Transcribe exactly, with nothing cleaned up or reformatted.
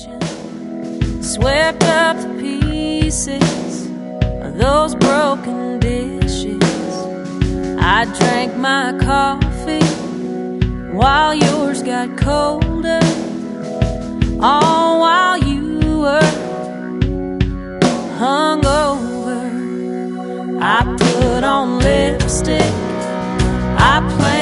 kitchen, swept up the pieces of those broken dishes. I drank my coffee while yours got colder, all while you were hungover. I put on lipstick, I planned